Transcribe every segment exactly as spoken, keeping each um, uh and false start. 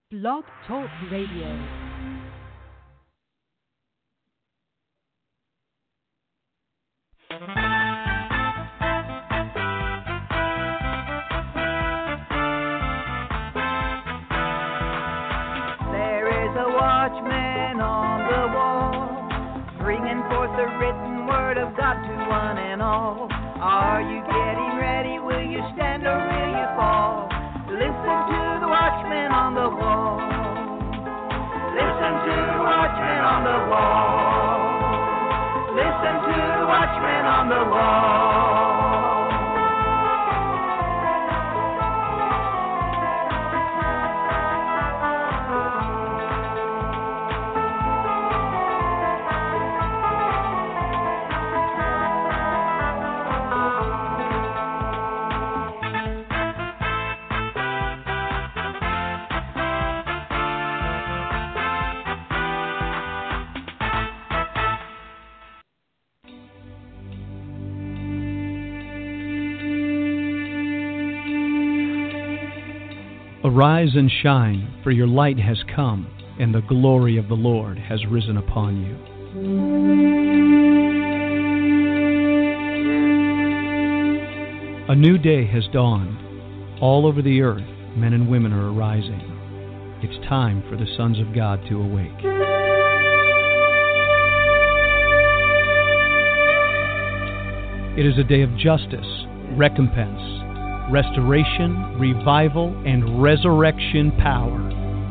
Blog Talk Radio. Watchman on the wall, bringing forth the written word of God to one and all. Are you getting ready? Will you stand or will you fall? Listen to the watchman on the wall. Listen to the watchman on the wall. Listen to the watchman on the wall. Arise and shine, for your light has come, and the glory of the Lord has risen upon you. A new day has dawned. All over the earth, men and women are arising. It's time for the sons of God to awake. It is a day of justice, recompense, restoration, revival, and resurrection power.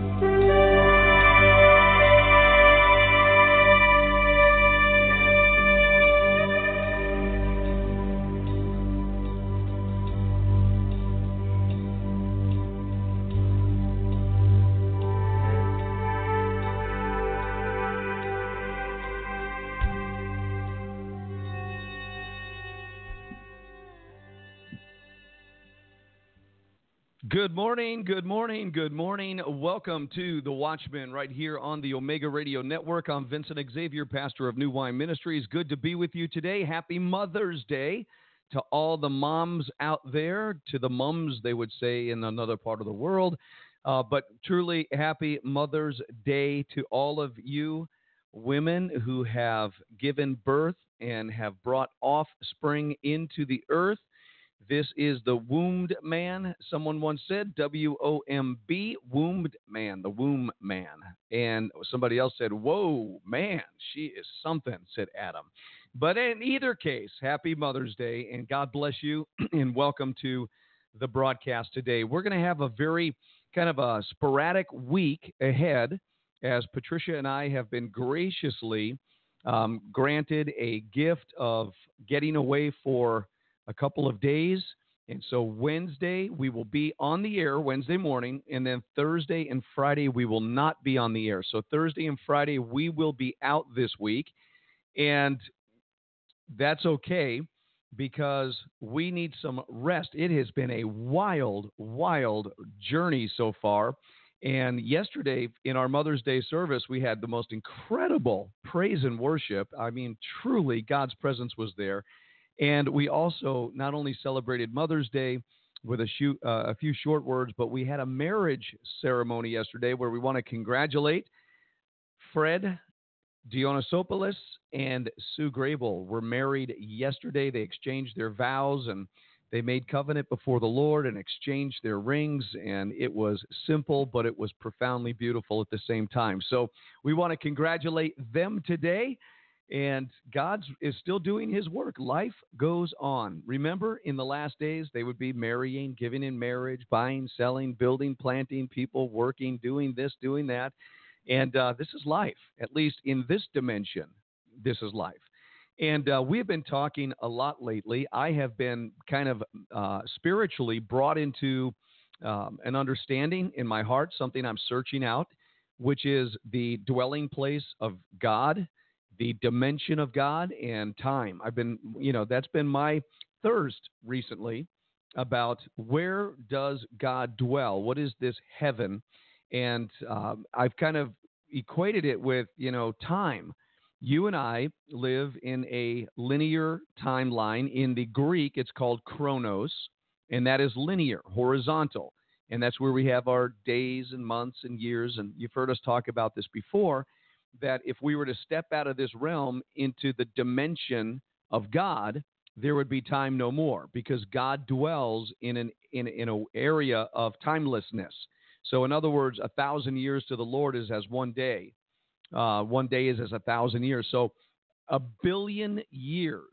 Good morning, good morning, good morning. Welcome to The Watchman right here on the Omega Radio Network. I'm Vincent Xavier, pastor of New Wine Ministries. Good to be with you today. Happy Mother's Day to all the moms out there, to the mums, they would say, in another part of the world. Uh, but truly, happy Mother's Day to all of you women who have given birth and have brought offspring into the earth. This is the wombed man. Someone once said, W O M B, wombed man, the womb man. And somebody else said, whoa, man, she is something, said Adam. But in either case, happy Mother's Day, and God bless you, and welcome to the broadcast today. We're going to have a very kind of a sporadic week ahead, as Patricia and I have been graciously um, granted a gift of getting away for a couple of days. And so Wednesday, we will be on the air Wednesday morning, and then Thursday and Friday, we will not be on the air. So Thursday and Friday, we will be out this week, and that's okay because we need some rest. It has been a wild, wild journey so far. And yesterday in our Mother's Day service, we had the most incredible praise and worship. I mean, truly, God's presence was there. And we also not only celebrated Mother's Day with a, shoot, uh, a few short words, but we had a marriage ceremony yesterday where we want to congratulate Fred Dionysopoulos and Sue Grable. Were married yesterday. They exchanged their vows and they made covenant before the Lord and exchanged their rings. And it was simple, but it was profoundly beautiful at the same time. So we want to congratulate them today. And God is still doing his work. Life goes on. Remember, in the last days, they would be marrying, giving in marriage, buying, selling, building, planting, people working, doing this, doing that. And uh, this is life, at least in this dimension. This is life. And uh, we've been talking a lot lately. I have been kind of uh, spiritually brought into um, an understanding in my heart, something I'm searching out, which is the dwelling place of God, the dimension of God, and time. I've been, you know, that's been my thirst recently about where does God dwell? What is this heaven? And um, I've kind of equated it with, you know, time. You and I live in a linear timeline. In the Greek, it's called chronos, and that is linear, horizontal. And that's where we have our days and months and years. And you've heard us talk about this before, that if we were to step out of this realm into the dimension of God, there would be time no more, because God dwells in an in, in an area of timelessness. So in other words, a thousand years to the Lord is as one day. Uh, one day is as a thousand years. So a billion years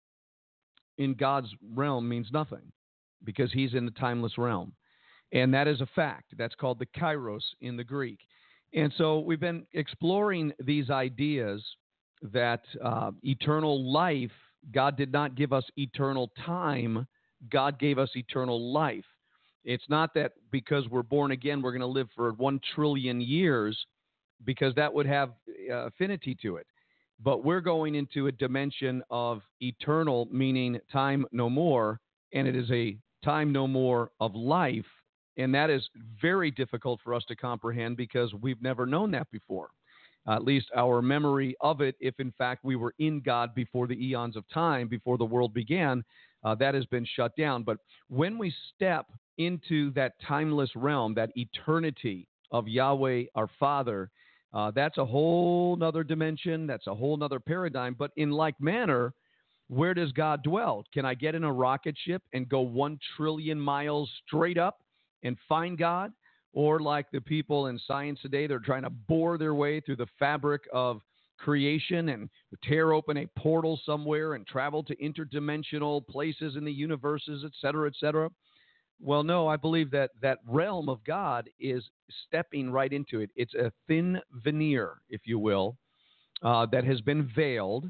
in God's realm means nothing, because he's in the timeless realm. And that is a fact. That's called the kairos in the Greek. And so we've been exploring these ideas that uh, eternal life, God did not give us eternal time. God gave us eternal life. It's not that because we're born again, we're going to live for one trillion years, because that would have uh, affinity to it. But we're going into a dimension of eternal, meaning time no more, and it is a time no more of life. And that is very difficult for us to comprehend, because we've never known that before. Uh, at least our memory of it, if in fact we were in God before the eons of time, before the world began, uh, that has been shut down. But when we step into that timeless realm, that eternity of Yahweh our Father, uh, that's a whole nother dimension. That's a whole nother paradigm. But in like manner, where does God dwell? Can I get in a rocket ship and go one trillion miles straight up and find God? Or like the people in science today, they're trying to bore their way through the fabric of creation and tear open a portal somewhere and travel to interdimensional places in the universes, et cetera, et cetera. Well, no, I believe that that realm of God is stepping right into it. It's a thin veneer, if you will, uh, that has been veiled.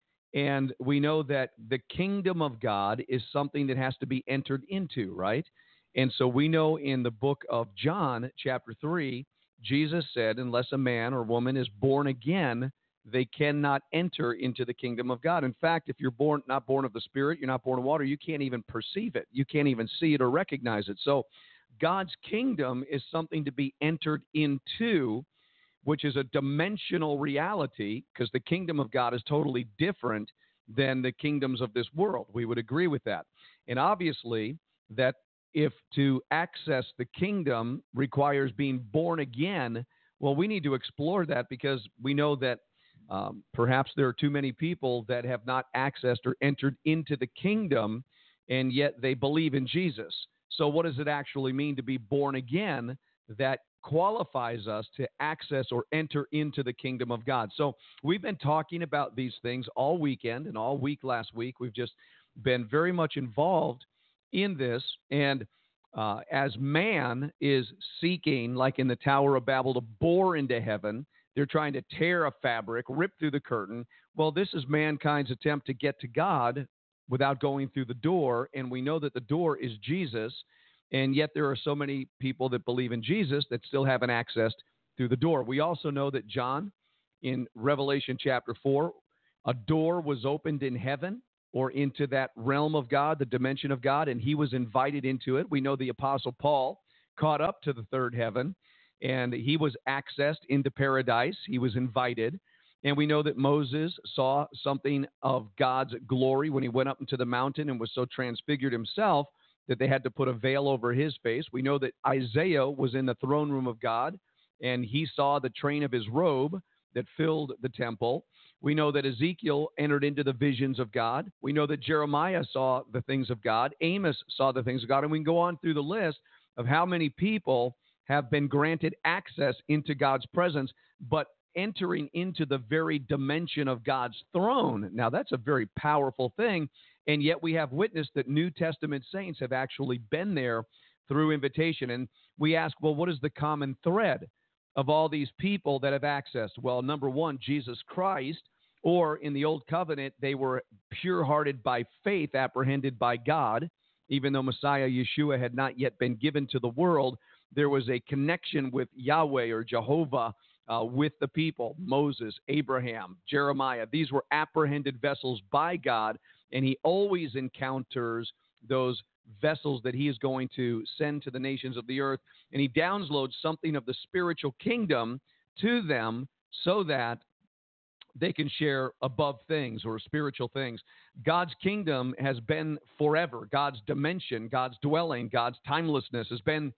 And we know that the kingdom of God is something that has to be entered into, right? And so we know in the book of John, chapter three, Jesus said, unless a man or woman is born again, they cannot enter into the kingdom of God. In fact, if you're born not born of the Spirit, you're not born of water, you can't even perceive it. You can't even see it or recognize it. So God's kingdom is something to be entered into, which is a dimensional reality, because the kingdom of God is totally different than the kingdoms of this world. We would agree with that. And obviously, that if to access the kingdom requires being born again, well, we need to explore that, because we know that um, perhaps there are too many people that have not accessed or entered into the kingdom, and yet they believe in Jesus. So what does it actually mean to be born again that qualifies us to access or enter into the kingdom of God? So we've been talking about these things all weekend and all week last week. We've just been very much involved in this, and uh, as man is seeking, like in the Tower of Babel, to bore into heaven, they're trying to tear a fabric, rip through the curtain. Well, this is mankind's attempt to get to God without going through the door, and we know that the door is Jesus, and yet there are so many people that believe in Jesus that still haven't accessed through the door. We also know that John, in Revelation chapter four, a door was opened in heaven, or into that realm of God, the dimension of God, and he was invited into it. We know the Apostle Paul caught up to the third heaven, and he was accessed into paradise. He was invited. And we know that Moses saw something of God's glory when he went up into the mountain and was so transfigured himself that they had to put a veil over his face. We know that Isaiah was in the throne room of God, and he saw the train of his robe that filled the temple. We know that Ezekiel entered into the visions of God. We know that Jeremiah saw the things of God. Amos saw the things of God. And we can go on through the list of how many people have been granted access into God's presence, but entering into the very dimension of God's throne. Now, that's a very powerful thing. And yet we have witnessed that New Testament saints have actually been there through invitation. And we ask, well, what is the common thread of all these people that have accessed? Well, number one, Jesus Christ. Or in the Old Covenant, they were pure-hearted by faith, apprehended by God. Even though Messiah Yeshua had not yet been given to the world, there was a connection with Yahweh or Jehovah uh, with the people. Moses, Abraham, Jeremiah, these were apprehended vessels by God, and he always encounters those vessels that he is going to send to the nations of the earth, and he downloads something of the spiritual kingdom to them so that they can share above things or spiritual things. God's kingdom has been forever. God's dimension, God's dwelling, God's timelessness has been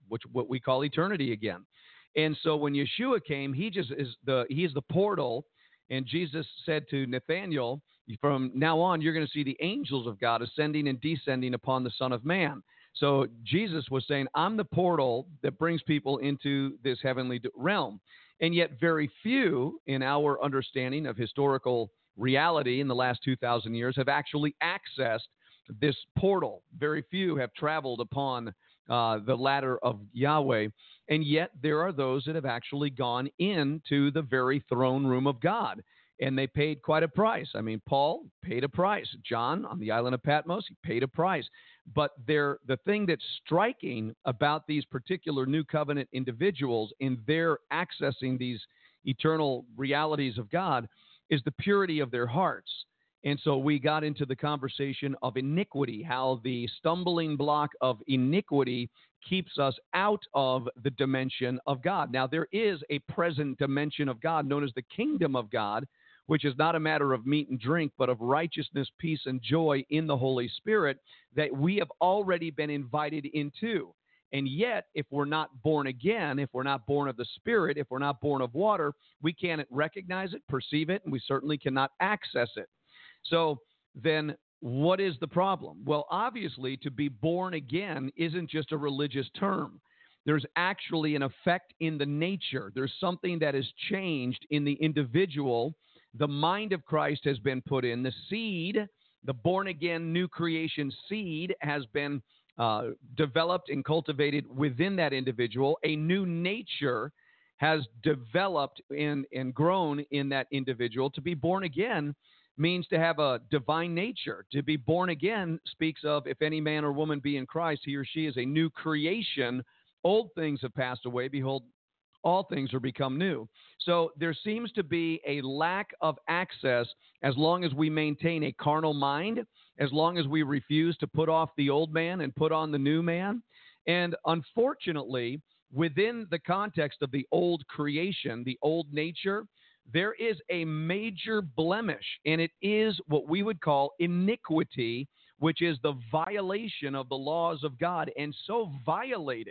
which what we call eternity again. And so when Yeshua came, he just is the he is the portal. And Jesus said to Nathanael, from now on, you're going to see the angels of God ascending and descending upon the Son of Man. So Jesus was saying, I'm the portal that brings people into this heavenly realm. And yet very few in our understanding of historical reality in the last two thousand years have actually accessed this portal. Very few have traveled upon uh, the ladder of Yahweh. And yet there are those that have actually gone into the very throne room of God. And they paid quite a price. I mean, Paul paid a price. John on the island of Patmos, he paid a price. But they're, the thing that's striking about these particular new covenant individuals in their accessing these eternal realities of God is the purity of their hearts. And so we got into the conversation of iniquity, how the stumbling block of iniquity keeps us out of the dimension of God. Now, there is a present dimension of God known as the kingdom of God, which is not a matter of meat and drink, but of righteousness, peace, and joy in the Holy Spirit that we have already been invited into. And yet, if we're not born again, if we're not born of the Spirit, if we're not born of water, we can't recognize it, perceive it, and we certainly cannot access it. So then what is the problem? Well, obviously, to be born again isn't just a religious term. There's actually an effect in the nature. There's something that has changed in the individual. The mind of Christ has been put in. The seed, the born-again new creation seed, has been uh, developed and cultivated within that individual. A new nature has developed in, and grown in that individual. To be born again means to have a divine nature. To be born again speaks of, if any man or woman be in Christ, he or she is a new creation. Old things have passed away. Behold, all things are become new. So there seems to be a lack of access as long as we maintain a carnal mind, as long as we refuse to put off the old man and put on the new man. And unfortunately, within the context of the old creation, the old nature, there is a major blemish, and it is what we would call iniquity, which is the violation of the laws of God. And so violated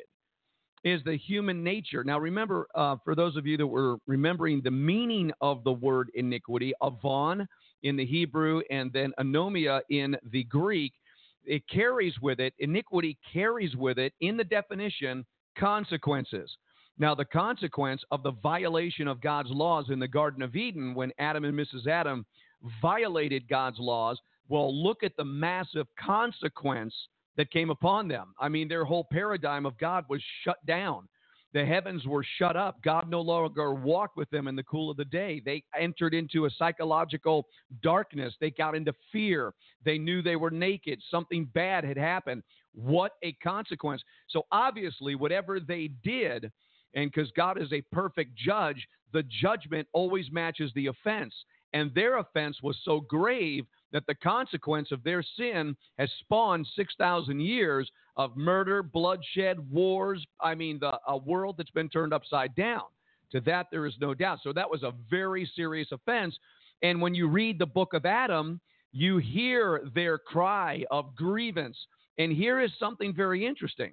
is the human nature. Now, remember, uh, for those of you that were remembering the meaning of the word iniquity, avon in the Hebrew and then anomia in the Greek, it carries with it, iniquity carries with it, in the definition, consequences. Now, the consequence of the violation of God's laws in the Garden of Eden, when Adam and Missus Adam violated God's laws, well, look at the massive consequence that came upon them. I mean, their whole paradigm of God was shut down. The heavens were shut up. God no longer walked with them in the cool of the day. They entered into a psychological darkness. They got into fear. They knew they were naked. Something bad had happened. What a consequence. So obviously, whatever they did, and because God is a perfect judge, the judgment always matches the offense. And their offense was so grave that the consequence of their sin has spawned six thousand years of murder, bloodshed, wars. I mean, the, a world that's been turned upside down. To that, there is no doubt. So that was a very serious offense. And when you read the book of Adam, you hear their cry of grievance. And here is something very interesting.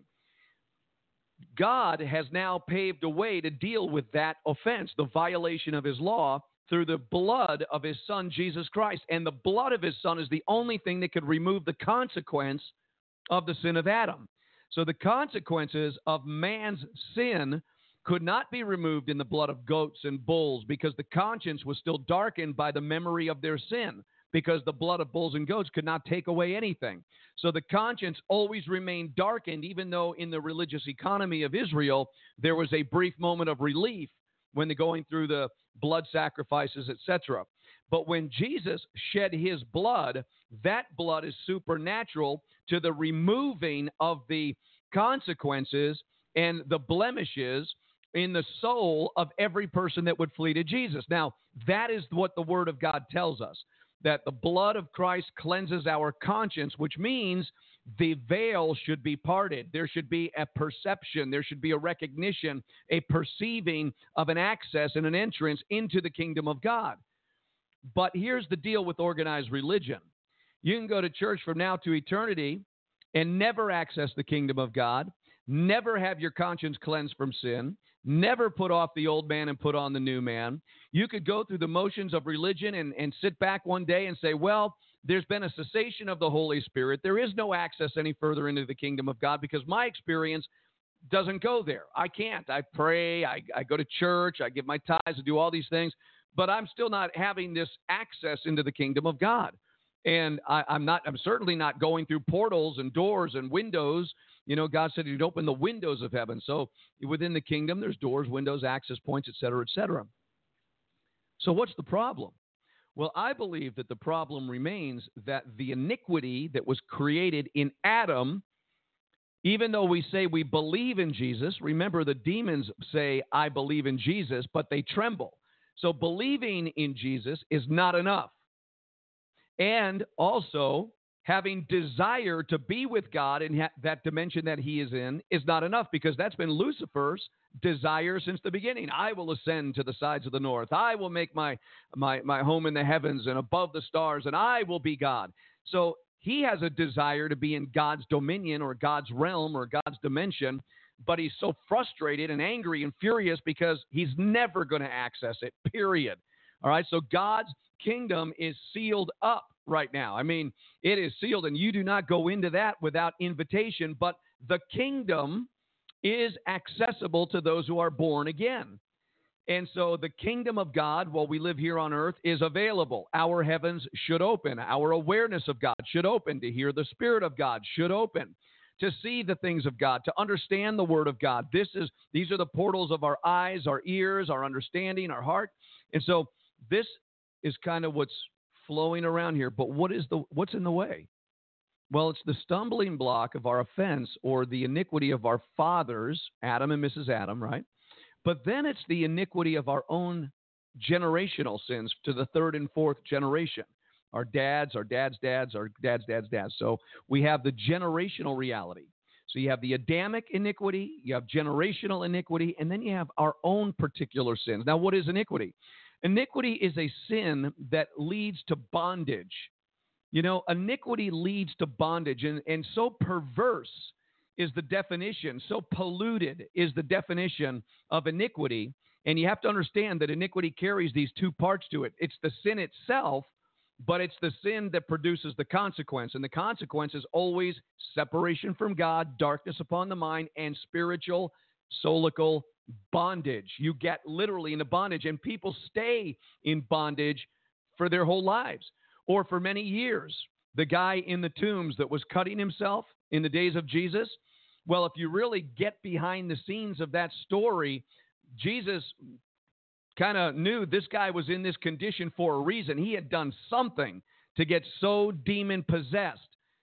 God has now paved a way to deal with that offense, the violation of his law, through the blood of his son, Jesus Christ. And the blood of his son is the only thing that could remove the consequence of the sin of Adam. So the consequences of man's sin could not be removed in the blood of goats and bulls, because the conscience was still darkened by the memory of their sin, because the blood of bulls and goats could not take away anything. So the conscience always remained darkened, even though in the religious economy of Israel, there was a brief moment of relief when they're going through the blood sacrifices, et cetera. But when Jesus shed his blood, that blood is supernatural to the removing of the consequences and the blemishes in the soul of every person that would flee to Jesus. Now, that is what the Word of God tells us, that the blood of Christ cleanses our conscience, which means the veil should be parted. There should be a perception. There should be a recognition, a perceiving of an access and an entrance into the kingdom of God. But here's the deal with organized religion. You can go to church from now to eternity and never access the kingdom of God, never have your conscience cleansed from sin, never put off the old man and put on the new man. You could go through the motions of religion and, and sit back one day and say, well, there's been a cessation of the Holy Spirit. There is no access any further into the kingdom of God because my experience doesn't go there. I can't. I pray, I, I go to church, I give my tithes, I do all these things, but I'm still not having this access into the kingdom of God. And I, I'm not, I'm certainly not going through portals and doors and windows. You know, God said he'd open the windows of heaven. So within the kingdom, there's doors, windows, access points, et cetera, et cetera. So what's the problem? Well, I believe that the problem remains that the iniquity that was created in Adam, even though we say we believe in Jesus, remember the demons say, I believe in Jesus, but they tremble. So believing in Jesus is not enough. And also, having desire to be with God in ha- that dimension that he is in is not enough, because that's been Lucifer's desire since the beginning. I will ascend to the sides of the north. I will make my, my, my home in the heavens and above the stars, and I will be God. So he has a desire to be in God's dominion or God's realm or God's dimension, but he's so frustrated and angry and furious because he's never going to access it, period. All right, so God's kingdom is sealed up right now. I mean, it is sealed, and you do not go into that without invitation, but the kingdom is accessible to those who are born again. And so the kingdom of God, while we live here on earth, is available. Our heavens should open. Our awareness of God should open. To hear the Spirit of God should open. To see the things of God, to understand the Word of God. This is, these are the portals of our eyes, our ears, our understanding, our heart. And so this is kind of what's flowing around here. But what is the what's in the way? Well, it's the stumbling block of our offense or the iniquity of our fathers, Adam and Missus Adam, right? But then it's the iniquity of our own generational sins to the third and fourth generation. Our dads, our dads' dads, our dads' dads' dads. So we have the generational reality. So you have the Adamic iniquity, you have generational iniquity, and then you have our own particular sins. Now, what is iniquity? Iniquity is a sin that leads to bondage. You know, iniquity leads to bondage, and, and so perverse is the definition, so polluted is the definition of iniquity. And you have to understand that iniquity carries these two parts to it. It's the sin itself, but it's the sin that produces the consequence. And the consequence is always separation from God, darkness upon the mind, and spiritual, soulical bondage. You get literally into bondage, and people stay in bondage for their whole lives or for many years. The guy in the tombs that was cutting himself in the days of Jesus, well, if you really get behind the scenes of that story, Jesus kind of knew this guy was in this condition for a reason. He had done something to get so demon-possessed.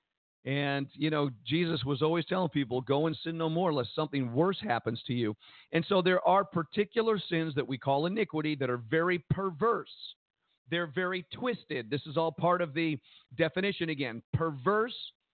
And, you know, Jesus was always telling people, go and sin no more lest something worse happens to you. And so there are particular sins that we call iniquity that are very perverse. They're very twisted. This is all part of the definition again. Perverse,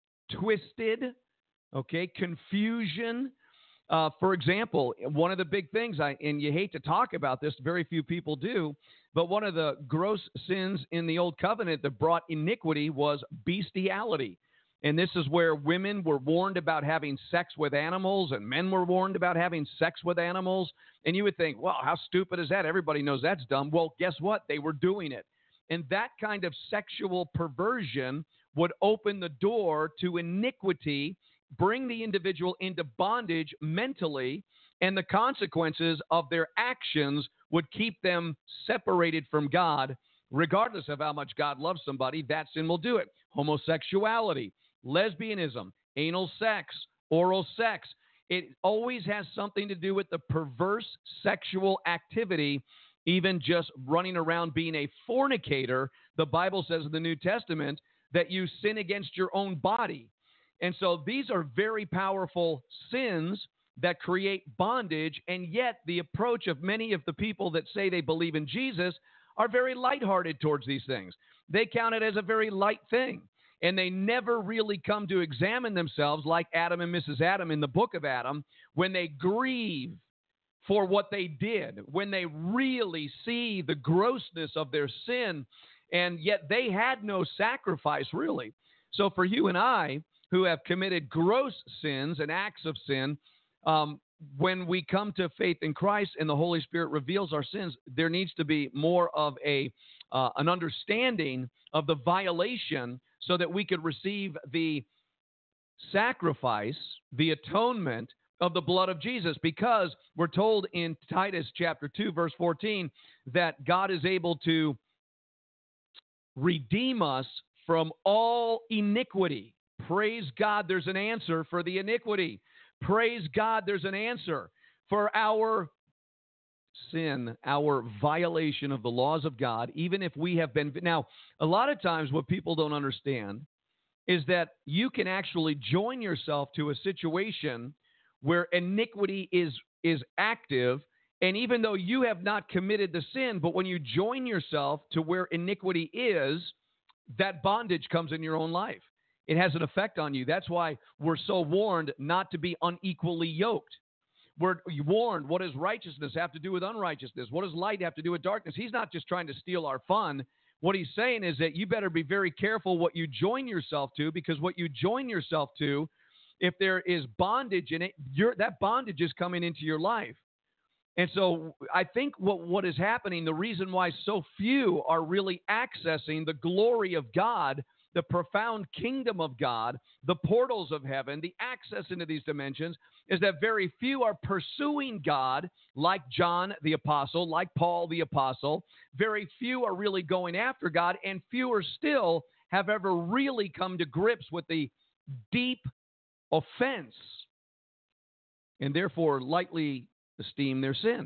twisted, okay, confusion. Uh, for example, one of the big things, I, and you hate to talk about this, very few people do, but one of the gross sins in the Old Covenant that brought iniquity was bestiality. And this is where women were warned about having sex with animals and men were warned about having sex with animals. And you would think, well, how stupid is that? Everybody knows that's dumb. Well, guess what? They were doing it. And that kind of sexual perversion would open the door to iniquity, bring the individual into bondage mentally, and the consequences of their actions would keep them separated from God. Regardless of how much God loves somebody, that sin will do it. Homosexuality, lesbianism, anal sex, oral sex. It always has something to do with the perverse sexual activity, even just running around being a fornicator. The Bible says in the New Testament that you sin against your own body. And so these are very powerful sins that create bondage, and yet the approach of many of the people that say they believe in Jesus are very lighthearted towards these things. They count it as a very light thing, and they never really come to examine themselves like Adam and Missus Adam in the book of Adam when they grieve for what they did, when they really see the grossness of their sin, and yet they had no sacrifice really. So for you and I, who have committed gross sins and acts of sin, um, when we come to faith in Christ and the Holy Spirit reveals our sins, there needs to be more of a uh, an understanding of the violation so that we could receive the sacrifice, the atonement of the blood of Jesus, because we're told in Titus chapter two, verse fourteen, that God is able to redeem us from all iniquity. Praise God, there's an answer for the iniquity. Praise God, there's an answer for our sin, our violation of the laws of God, even if we have been. Now, a lot of times what people don't understand is that you can actually join yourself to a situation where iniquity is, is active, and even though you have not committed the sin, but when you join yourself to where iniquity is, that bondage comes in your own life. It has an effect on you. That's why we're so warned not to be unequally yoked. We're warned, what does righteousness have to do with unrighteousness? What does light have to do with darkness? He's not just trying to steal our fun. What he's saying is that you better be very careful what you join yourself to, because what you join yourself to, if there is bondage in it, you're, that bondage is coming into your life. And so I think what, what is happening, the reason why so few are really accessing the glory of God, the profound kingdom of God, the portals of heaven, the access into these dimensions, is that very few are pursuing God like John the Apostle, like Paul the Apostle. Very few are really going after God, and fewer still have ever really come to grips with the deep offense and therefore lightly esteem their sin.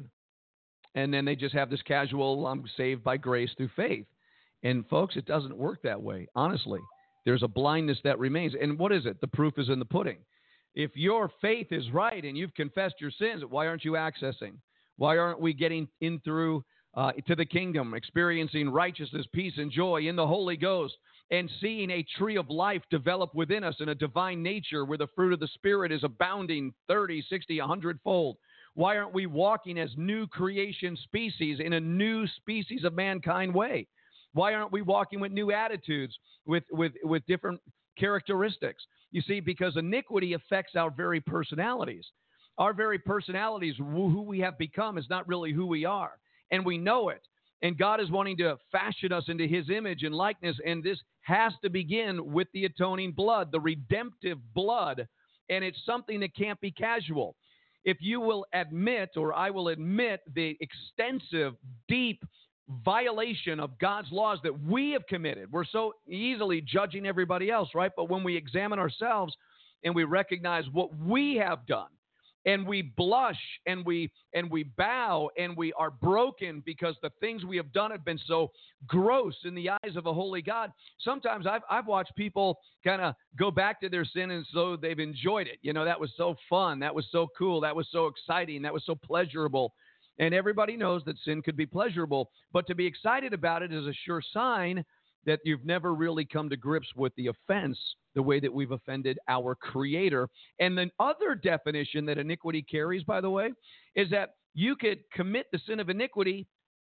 And then they just have this casual, I'm saved by grace through faith. And folks, it doesn't work that way. Honestly, there's a blindness that remains. And what is it? The proof is in the pudding. If your faith is right and you've confessed your sins, why aren't you accessing? Why aren't we getting in through uh, to the kingdom, experiencing righteousness, peace, and joy in the Holy Ghost, and seeing a tree of life develop within us in a divine nature where the fruit of the Spirit is abounding thirty, sixty, one hundred fold? Why aren't we walking as new creation species in a new species of mankind way? Why aren't we walking with new attitudes, with, with, with different characteristics? You see, because iniquity affects our very personalities. Our very personalities, who we have become, is not really who we are. And we know it. And God is wanting to fashion us into his image and likeness. And this has to begin with the atoning blood, the redemptive blood. And it's something that can't be casual. If you will admit, or I will admit, the extensive, deep violation of God's laws that we have committed. We're so easily judging everybody else, right? But when we examine ourselves and we recognize what we have done, and we blush and we and we bow and we are broken because the things we have done have been so gross in the eyes of a holy God. Sometimes I've I've watched people kind of go back to their sin, and so they've enjoyed it. You know, that was so fun, that was so cool, that was so exciting, that was so pleasurable. And everybody knows that sin could be pleasurable, but to be excited about it is a sure sign that you've never really come to grips with the offense, the way that we've offended our Creator. And the other definition that iniquity carries, by the way, is that you could commit the sin of iniquity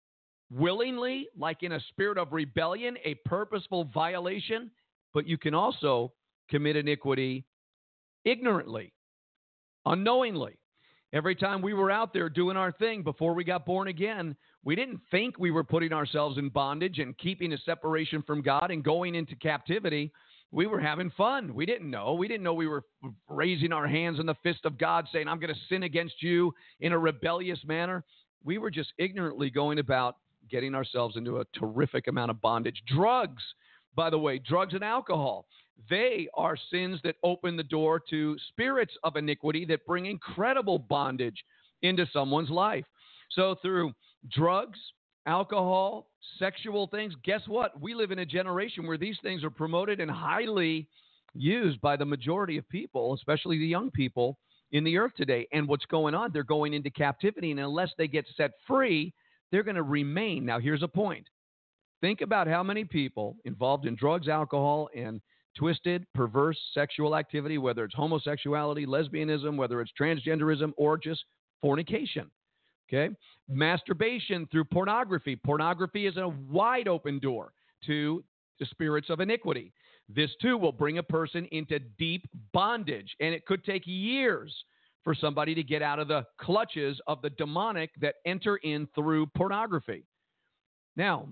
willingly, like in a spirit of rebellion, a purposeful violation, but you can also commit iniquity ignorantly, unknowingly. Every time we were out there doing our thing before we got born again, we didn't think we were putting ourselves in bondage and keeping a separation from God and going into captivity. We were having fun. We didn't know. We didn't know we were raising our hands in the fist of God saying, I'm going to sin against you in a rebellious manner. We were just ignorantly going about getting ourselves into a terrific amount of bondage. Drugs, by the way, drugs and alcohol. They are sins that open the door to spirits of iniquity that bring incredible bondage into someone's life. So through drugs, alcohol, sexual things, guess what? We live in a generation where these things are promoted and highly used by the majority of people, especially the young people in the earth today. And what's going on? They're going into captivity, and unless they get set free, they're going to remain. Now, here's a point. Think about how many people involved in drugs, alcohol, and twisted, perverse sexual activity, whether it's homosexuality, lesbianism, whether it's transgenderism, or just fornication. Okay? Masturbation through pornography. Pornography is a wide open door to the spirits of iniquity. This too will bring a person into deep bondage, and it could take years for somebody to get out of the clutches of the demonic that enter in through pornography. Now,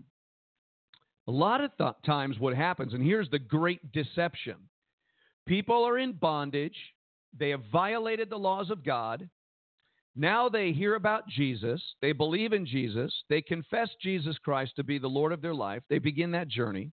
a lot of th- times what happens, and here's the great deception. People are in bondage. They have violated the laws of God. Now they hear about Jesus. They believe in Jesus. They confess Jesus Christ to be the Lord of their life. They begin that journey.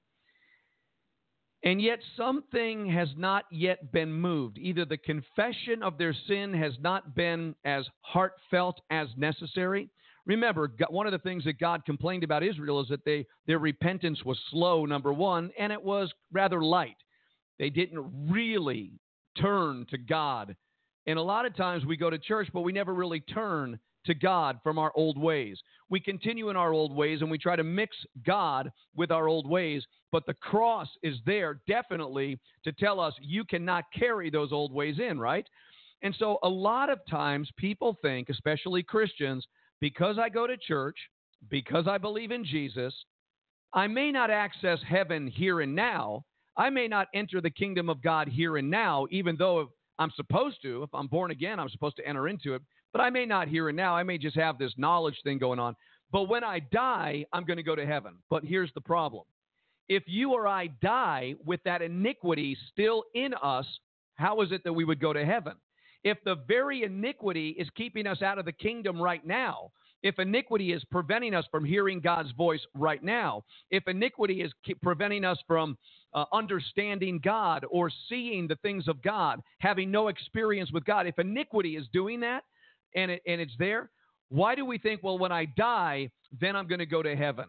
And yet something has not yet been moved. Either the confession of their sin has not been as heartfelt as necessary. Remember, one of the things that God complained about Israel is that they their repentance was slow, number one, and it was rather light. They didn't really turn to God. And a lot of times we go to church, but we never really turn to God from our old ways. We continue in our old ways, and we try to mix God with our old ways, but the cross is there definitely to tell us you cannot carry those old ways in, right? And so a lot of times people think, especially Christians, because I go to church, because I believe in Jesus, I may not access heaven here and now. I may not enter the kingdom of God here and now, even though I'm supposed to. If I'm born again, I'm supposed to enter into it. But I may not here and now. I may just have this knowledge thing going on. But when I die, I'm going to go to heaven. But here's the problem. If you or I die with that iniquity still in us, how is it that we would go to heaven? If the very iniquity is keeping us out of the kingdom right now, if iniquity is preventing us from hearing God's voice right now, if iniquity is preventing us from uh, understanding God or seeing the things of God, having no experience with God, if iniquity is doing that and, it, and it's there, why do we think, well, when I die, then I'm going to go to heaven?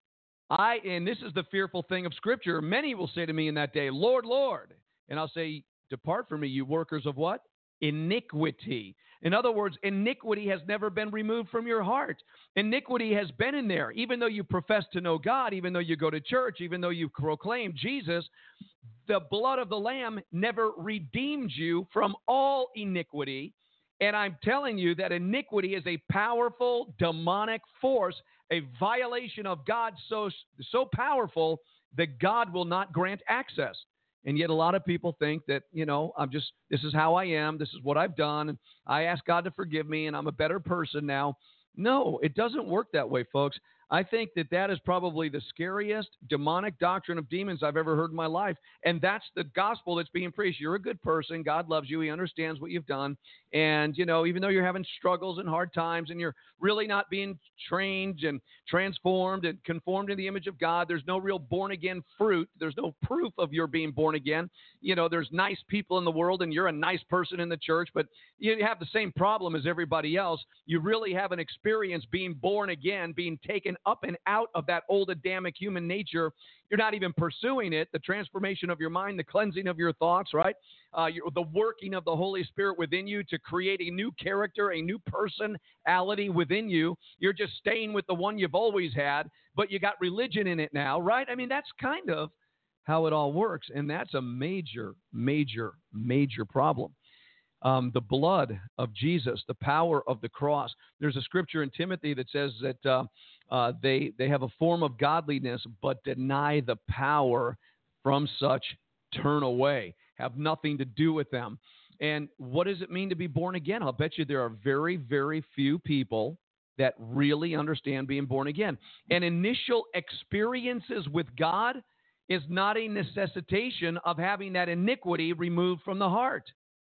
I and this is the fearful thing of Scripture. Many will say to me in that day, Lord, Lord. And I'll say, depart from me, you workers of what? Iniquity. In other words, iniquity has never been removed from your heart. Iniquity has been in there. Even though you profess to know God, even though you go to church, even though you proclaim Jesus, the blood of the Lamb never redeemed you from all iniquity. And I'm telling you that iniquity is a powerful demonic force, a violation of God so, so powerful that God will not grant access. And yet a lot of people think that, you know, I'm just, this is how I am. This is what I've done. And I ask God to forgive me and I'm a better person now. No, it doesn't work that way, folks. I think that that is probably the scariest demonic doctrine of demons I've ever heard in my life. And that's the gospel that's being preached. You're a good person. God loves you. He understands what you've done. And, you know, even though you're having struggles and hard times and you're really not being trained and transformed and conformed to the image of God, there's no real born-again fruit. There's no proof of your being born again. You know, there's nice people in the world and you're a nice person in the church, but you have the same problem as everybody else. You really haven't experienced being born again, being taken up and out of that old Adamic human nature. You're not even pursuing it, the transformation of your mind, the cleansing of your thoughts, right? Uh, the working of the Holy Spirit within you to create a new character, a new personality within you. You're just staying with the one you've always had, but you got religion in it now, right? I mean, that's kind of how it all works, and that's a major, major, major problem. Um, the blood of Jesus, the power of the cross. There's a scripture in Timothy that says that uh, uh, they they have a form of godliness, but deny the power from such turn away, have nothing to do with them. And what does it mean to be born again? I'll bet you there are very, very few people that really understand being born again. And initial experiences with God is not a necessitation of having that iniquity removed from the heart.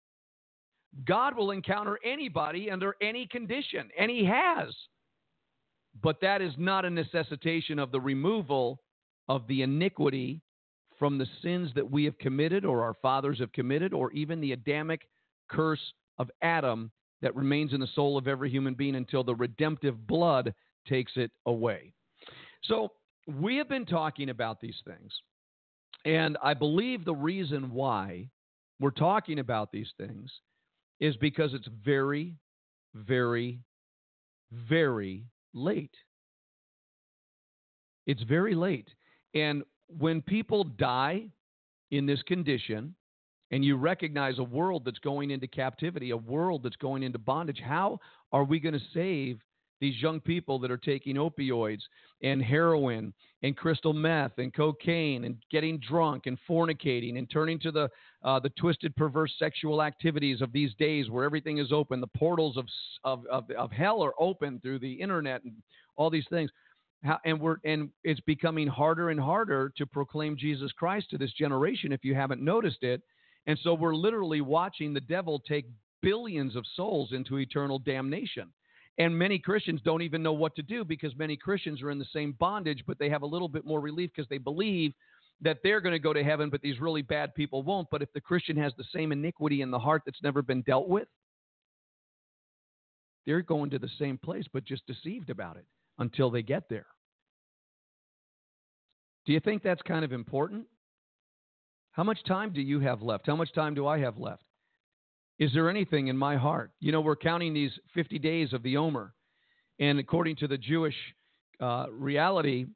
God will encounter anybody under any condition, and he has. But that is not a necessitation of the removal of the iniquity from the sins that we have committed or our fathers have committed, or even the Adamic curse of Adam that remains in the soul of every human being until the redemptive blood takes it away. So we have been talking about these things, and I believe the reason why we're talking about these things is because it's very, very, very late. It's very late. And when people die in this condition, and you recognize a world that's going into captivity, a world that's going into bondage, how are we going to save these young people that are taking opioids and heroin and crystal meth and cocaine and getting drunk and fornicating and turning to the uh, the twisted, perverse sexual activities of these days where everything is open. The portals of of of, of hell are open through the internet and all these things. How, and we're and it's becoming harder and harder to proclaim Jesus Christ to this generation if you haven't noticed it. And so we're literally watching the devil take billions of souls into eternal damnation. And many Christians don't even know what to do because many Christians are in the same bondage, but they have a little bit more relief because they believe that they're going to go to heaven, but these really bad people won't. But if the Christian has the same iniquity in the heart that's never been dealt with, they're going to the same place, but just deceived about it until they get there. Do you think that's kind of important? How much time do you have left? How much time do I have left? Is there anything in my heart? You know, we're counting these fifty days of the Omer. And according to the Jewish uh, reality,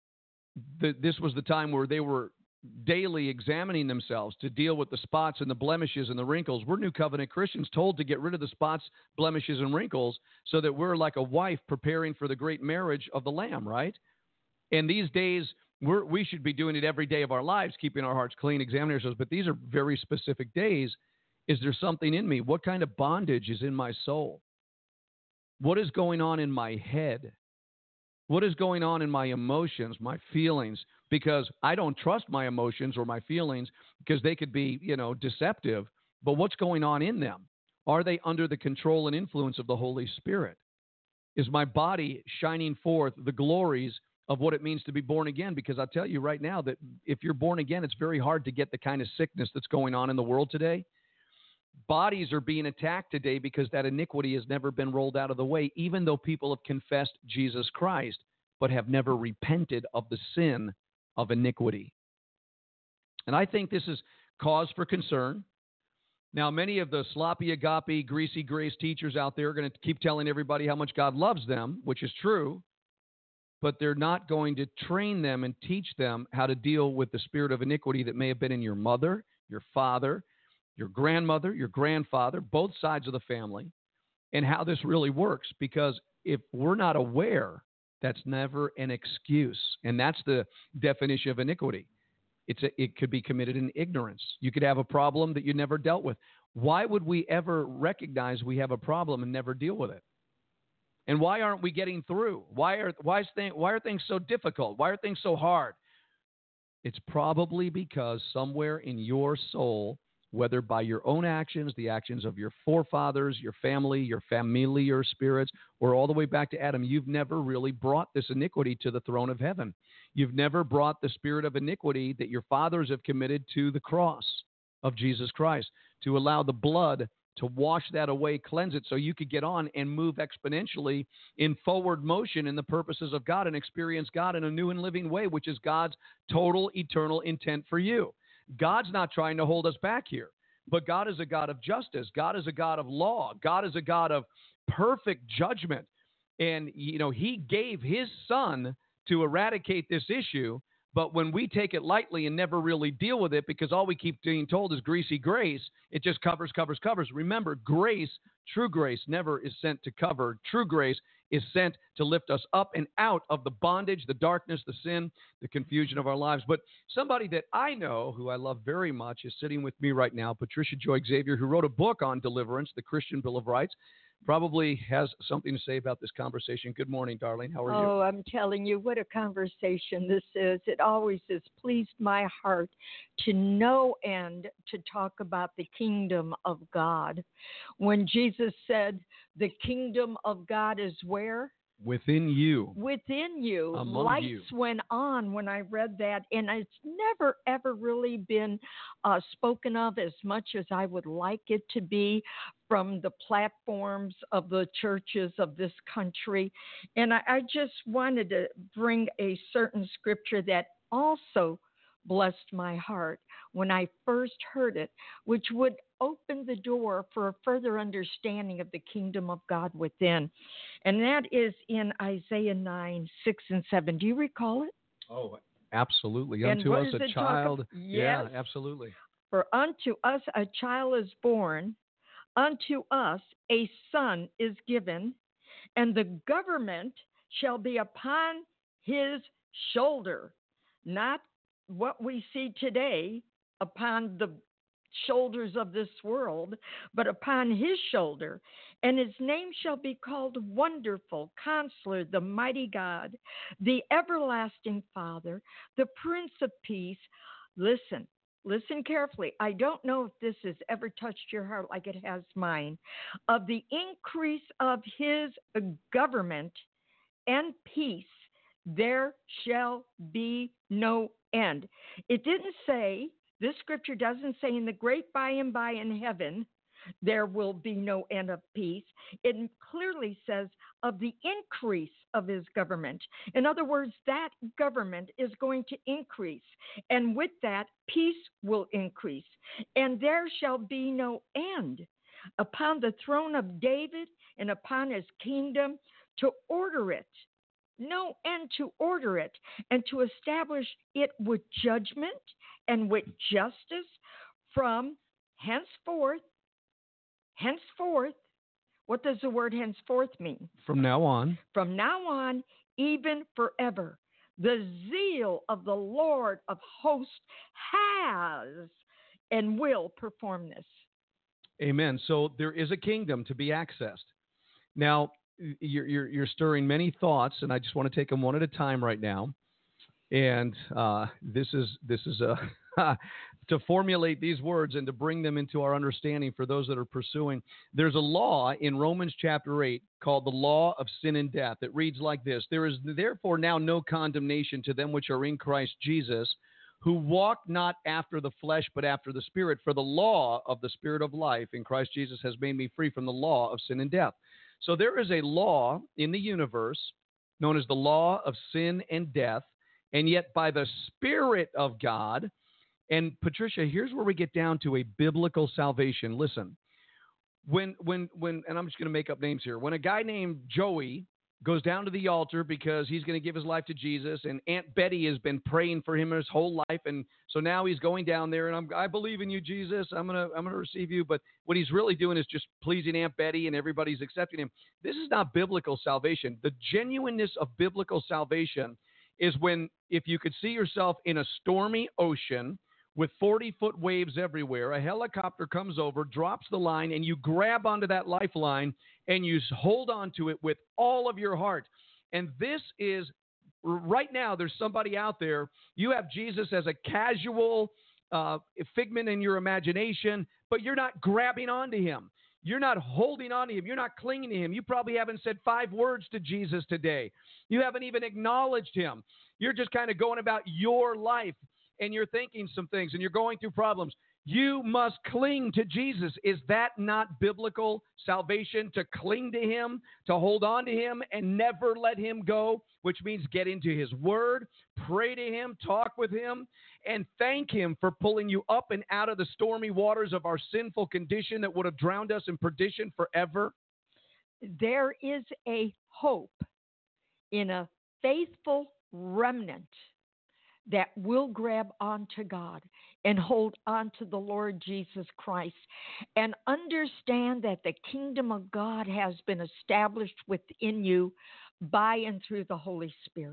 the, this was the time where they were daily examining themselves to deal with the spots and the blemishes and the wrinkles. We're New Covenant Christians told to get rid of the spots, blemishes, and wrinkles so that we're like a wife preparing for the great marriage of the Lamb, right? And these days, we're, we should be doing it every day of our lives, keeping our hearts clean, examining ourselves. But these are very specific days. Is there something in me? What kind of bondage is in my soul? What is going on in my head? What is going on in my emotions, my feelings? Because I don't trust my emotions or my feelings because they could be, you know, deceptive. But what's going on in them? Are they under the control and influence of the Holy Spirit? Is my body shining forth the glories of what it means to be born again? Because I'll tell you right now that if you're born again, it's very hard to get the kind of sickness that's going on in the world today. Bodies are being attacked today because that iniquity has never been rolled out of the way, even though people have confessed Jesus Christ, but have never repented of the sin of iniquity. And I think this is cause for concern. Now, many of the sloppy agape, greasy grace teachers out there are going to keep telling everybody how much God loves them, which is true, but they're not going to train them and teach them how to deal with the spirit of iniquity that may have been in your mother, your father, your grandmother, your grandfather, both sides of the family, and how this really works. Because if we're not aware, that's never an excuse. And that's the definition of iniquity. It's a, it could be committed in ignorance. You could have a problem that you never dealt with. Why would we ever recognize we have a problem and never deal with it? And why aren't we getting through? Why are, why, is thing, why are things so difficult? Why are things so hard? It's probably because somewhere in your soul, whether by your own actions, the actions of your forefathers, your family, your familiar spirits, or all the way back to Adam, you've never really brought this iniquity to the throne of heaven. You've never brought the spirit of iniquity that your fathers have committed to the cross of Jesus Christ, to allow the blood to wash that away, cleanse it, so you could get on and move exponentially in forward motion in the purposes of God and experience God in a new and living way, which is God's total eternal intent for you. God's not trying to hold us back here, but God is a God of justice. God is a God of law. God is a God of perfect judgment. And, you know, he gave his son to eradicate this issue. But when we take it lightly and never really deal with it, because all we keep being told is greasy grace, it just covers, covers, covers. Remember, grace, true grace, never is sent to cover. True grace is sent to lift us up and out of the bondage, the darkness, the sin, the confusion of our lives. But somebody that I know, who I love very much, is sitting with me right now, Patricia Joy Xavier, who wrote a book on deliverance, The Christian Bill of Rights. Probably has something to say about this conversation. Good morning, darling. How are you? Oh, I'm telling you, what a conversation this is. It always has pleased my heart to no end to talk about the kingdom of God. When Jesus said, the kingdom of God is where? Within you. Within you. Among Lights you. went on when I read that, and it's never, ever really been uh, spoken of as much as I would like it to be from the platforms of the churches of this country. And I, I just wanted to bring a certain scripture that also blessed my heart when I first heard it, which would open the door for a further understanding of the kingdom of God within. And that is in Isaiah nine, six and seven. Do you recall it? Oh, absolutely. And unto us does a it talk child. of- Yeah, Yes. absolutely. For unto us a child is born, unto us a son is given, and the government shall be upon his shoulder, not what we see today upon the shoulders of this world, but upon his shoulder. And his name shall be called Wonderful, Counselor, the Mighty God, the Everlasting Father, the Prince of Peace. Listen, listen carefully. I don't know if this has ever touched your heart like it has mine. Of the increase of his government and peace, there shall be no end. It didn't say, this scripture doesn't say in the great by and by in heaven, there will be no end of peace. It clearly says of the increase of his government. In other words, that government is going to increase. And with that, peace will increase. And there shall be no end upon the throne of David and upon his kingdom, to order it. No end to order it, and to establish it with judgment and with justice from henceforth. Henceforth, what does the word henceforth mean? From now on. From now on, even forever. The zeal of the Lord of hosts has and will perform this. Amen. So there is a kingdom to be accessed. Now, You're, you're, you're stirring many thoughts, and I just want to take them one at a time right now. And uh, this is this is a to formulate these words and to bring them into our understanding for those that are pursuing. There's a law in Romans chapter eight called the law of sin and death. It reads like this: There is therefore now no condemnation to them which are in Christ Jesus, who walk not after the flesh, but after the Spirit. For the law of the Spirit of life in Christ Jesus has made me free from the law of sin and death. So there is a law in the universe known as the law of sin and death, and yet by the Spirit of God, and Patricia, here's where we get down to a biblical salvation. Listen, when, when, when, and I'm just going to make up names here. When a guy named Joey goes down to the altar because he's going to give his life to Jesus, and Aunt Betty has been praying for him his whole life, and so now he's going down there, and I'm, I believe in you, Jesus. I'm gonna, I'm gonna receive you. But what he's really doing is just pleasing Aunt Betty, and everybody's accepting him. This is not biblical salvation. The genuineness of biblical salvation is when, if you could see yourself in a stormy ocean with forty-foot waves everywhere, a helicopter comes over, drops the line, and you grab onto that lifeline and you hold on to it with all of your heart. And this is, right now, there's somebody out there, you have Jesus as a casual uh, figment in your imagination, but you're not grabbing onto him. You're not holding on to him. You're not clinging to him. You probably haven't said five words to Jesus today. You haven't even acknowledged him. You're just kind of going about your life, and you're thinking some things, and you're going through problems. You must cling to Jesus. Is that not biblical salvation? To cling to him, to hold on to him, and never let him go, which means get into his word, pray to him, talk with him, and thank him for pulling you up and out of the stormy waters of our sinful condition that would have drowned us in perdition forever. There is a hope in a faithful remnant that will grab onto God and hold on to the Lord Jesus Christ and understand that the kingdom of God has been established within you by and through the Holy Spirit.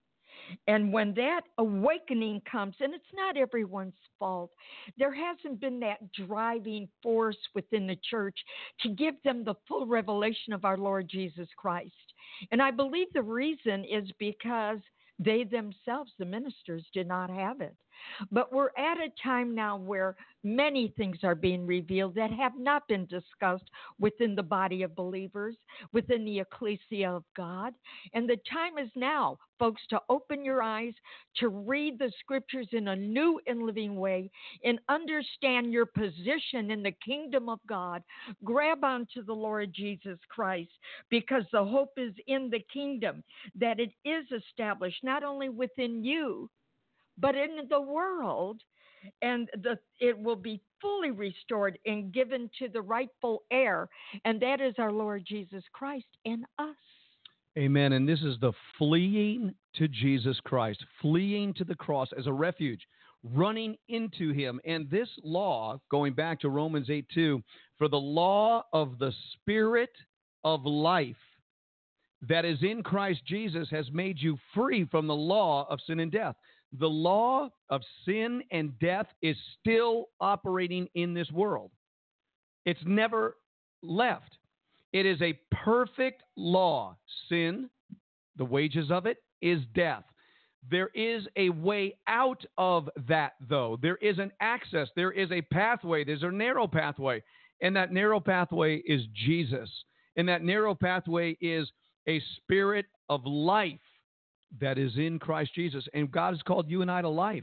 And when that awakening comes, and it's not everyone's fault, there hasn't been that driving force within the church to give them the full revelation of our Lord Jesus Christ. And I believe the reason is because they themselves, the ministers, did not have it. But we're at a time now where many things are being revealed that have not been discussed within the body of believers, within the ecclesia of God. And the time is now, folks, to open your eyes, to read the scriptures in a new and living way, and understand your position in the kingdom of God. Grab onto the Lord Jesus Christ, because the hope is in the kingdom, that it is established not only within you, but in the world, and the, it will be fully restored and given to the rightful heir, and that is our Lord Jesus Christ in us. Amen. And this is the fleeing to Jesus Christ, fleeing to the cross as a refuge, running into him. And this law, going back to Romans eight two, for the law of the Spirit of life that is in Christ Jesus has made you free from the law of sin and death. The law of sin and death is still operating in this world. It's never left. It is a perfect law. Sin, the wages of it, is death. There is a way out of that, though. There is an access. There is a pathway. There's a narrow pathway. And that narrow pathway is Jesus. And that narrow pathway is a spirit of life that is in Christ Jesus. And God has called you and I to life.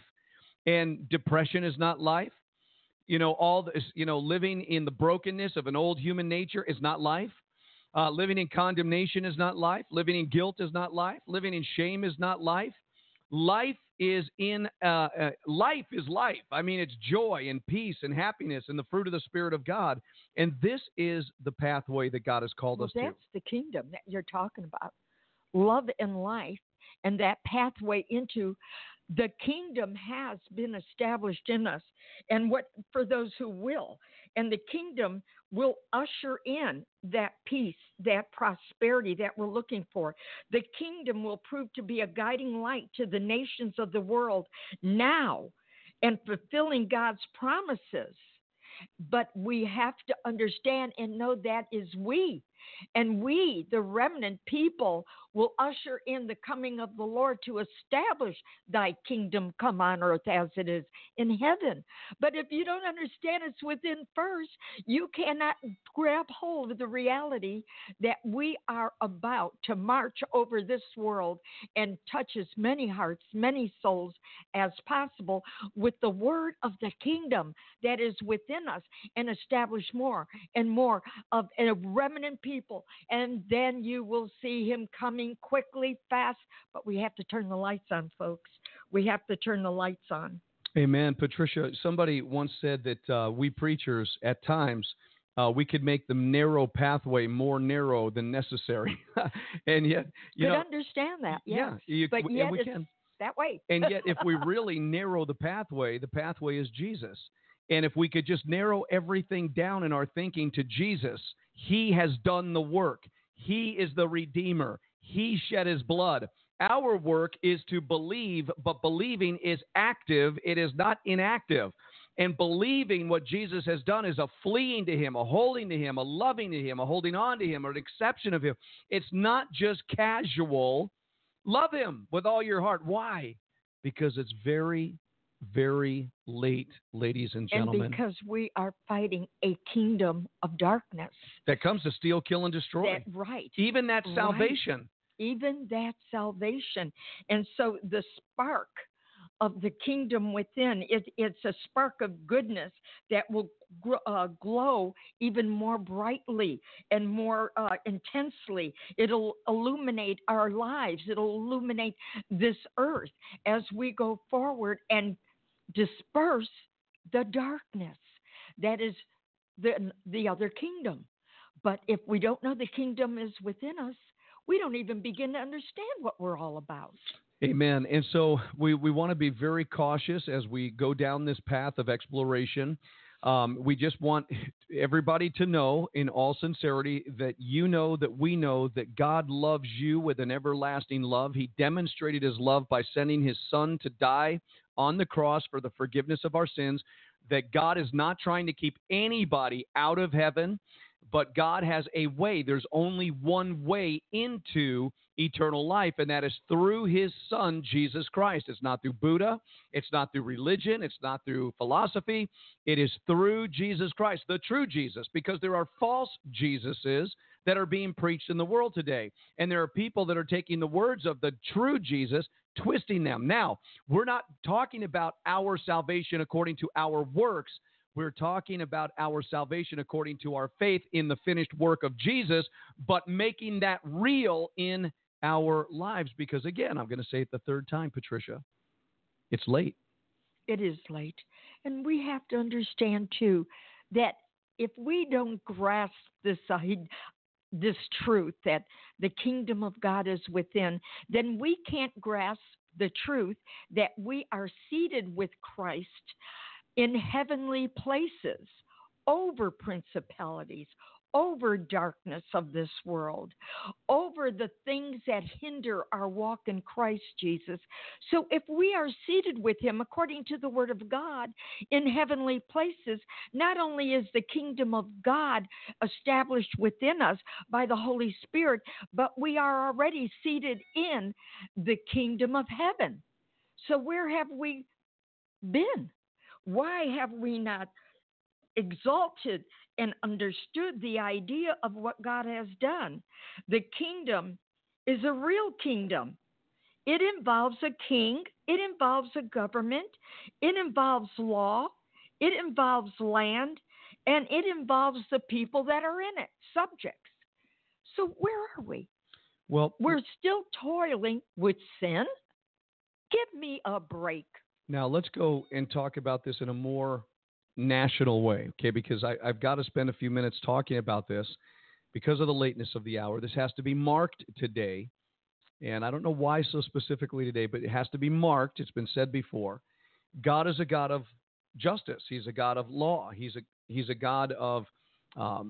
And depression is not life. You know, all this, you know, living in the brokenness of an old human nature is not life. Uh, living in condemnation is not life. Living in guilt is not life. Living in shame is not life. Life is in uh, uh, life is life. I mean, it's joy and peace and happiness and the fruit of the Spirit of God. And this is the pathway that God has called well, us to. That's the kingdom that you're talking about. Love and life, and that pathway into the kingdom has been established in us. And what for those who will, and the kingdom will usher in that peace, that prosperity that we're looking for. The kingdom will prove to be a guiding light to the nations of the world now and fulfilling God's promises. But we have to understand and know that is we. And we, the remnant people, will usher in the coming of the Lord to establish thy kingdom come on earth as it is in heaven. But if you don't understand it's within first, you cannot grab hold of the reality that we are about to march over this world and touch as many hearts, many souls as possible with the word of the kingdom that is within us, and establish more and more of a remnant people. And then you will see him coming quickly, fast. But we have to turn the lights on, folks. We have to turn the lights on. Amen. Patricia, somebody once said that uh, we preachers, at times, uh, we could make the narrow pathway more narrow than necessary. And yet, you Could know. understand that, yes. Yeah. You, but we, yet we it's can. that way. And yet, if we really narrow the pathway, the pathway is Jesus. And if we could just narrow everything down in our thinking to Jesus, he has done the work. He is the Redeemer. He shed his blood. Our work is to believe, but believing is active. It is not inactive. And believing what Jesus has done is a fleeing to him, a holding to him, a loving to him, a holding on to him, or an acceptance of him. It's not just casual. Love him with all your heart. Why? Because it's very, very late, ladies and gentlemen. And because we are fighting a kingdom of darkness. That comes to steal, kill, and destroy. That, right. Even that right. salvation. Even that salvation. And so the spark of the kingdom within, it, it's a spark of goodness that will uh, glow even more brightly and more uh, intensely. It'll illuminate our lives. It'll illuminate this earth as we go forward and disperse the darkness that is the, the other kingdom. But if we don't know the kingdom is within us, we don't even begin to understand what we're all about. Amen. And so we, we want to be very cautious as we go down this path of exploration. Um, we just want everybody to know in all sincerity that you know that we know that God loves you with an everlasting love. He demonstrated his love by sending his son to die on the cross for the forgiveness of our sins, that God is not trying to keep anybody out of heaven, but God has a way. There's only one way into eternal life, and that is through his son, Jesus Christ. It's not through Buddha. It's not through religion. It's not through philosophy. It is through Jesus Christ, the true Jesus, because there are false Jesuses that are being preached in the world today. And there are people that are taking the words of the true Jesus, twisting them. Now, we're not talking about our salvation according to our works. We're talking about our salvation according to our faith in the finished work of Jesus, but making that real in our lives. Because, again, I'm going to say it the third time, Patricia, it's late. It is late. And we have to understand, too, that if we don't grasp this uh, this truth that the kingdom of God is within, then we can't grasp the truth that we are seated with Christ in heavenly places, over principalities, over darkness of this world, over the things that hinder our walk in Christ Jesus. So if we are seated with him, according to the word of God, in heavenly places, not only is the kingdom of God established within us by the Holy Spirit, but we are already seated in the kingdom of heaven. So where have we been? Why have we not exalted and understood the idea of what God has done? The kingdom is a real kingdom. It involves a king. It involves a government. It involves law. It involves land. And it involves the people that are in it, subjects. So where are we? Well, we're still toiling with sin. Give me a break. Now, let's go and talk about this in a more national way, okay? Because I, I've got to spend a few minutes talking about this because of the lateness of the hour. This has to be marked today, and I don't know why so specifically today, but it has to be marked. It's been said before. God is a God of justice. He's a God of law. He's a He's a God of um,